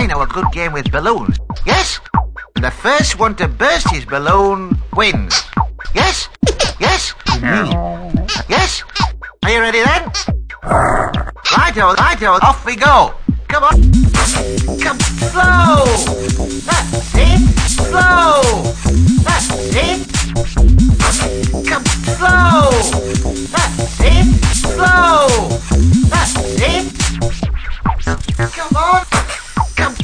I know a good game with balloons. Yes? And the first one to burst his balloon wins. Yes? Yes? Yes? Are you ready then? Righto, off we go. Come on. Come, slow. That's it. Slow. That's it. Come, slow. That's it. Slow. That's it. Come on. Come.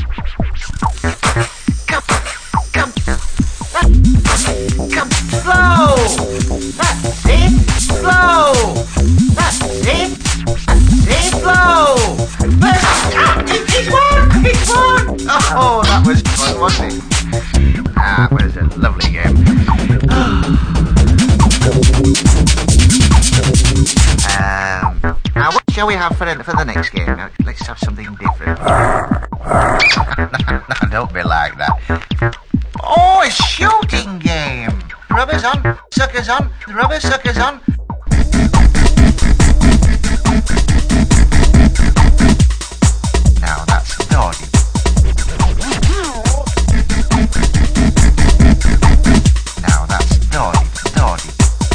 Come, slow. That's it. Slow. That's it. Slow. He's won! He's won! Oh, that was fun, wasn't it? That was a lovely game. Now, what shall we have for the next game? Now, let's have something different. No, don't be like that. Oh, a shooting game! Rubbers on, suckers on, rubber suckers on. Now that's naughty. Now that's naughty.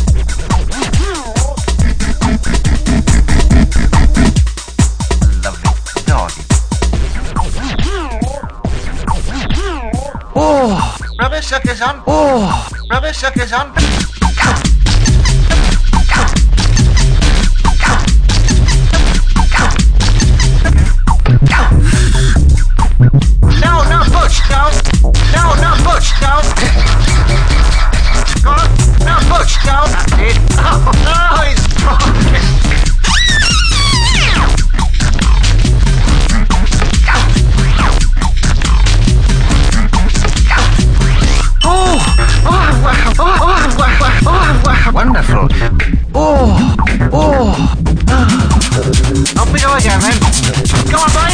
Lovely, naughty. Oh, rubber suckers on. Oh, rubber suckers on. No, not Butch, no. No, not Butch, no. Go on. No, Butch, no. That's it. Oh, no, it's broken. Wonderful. Oh. Off we go again then. Come on, boys.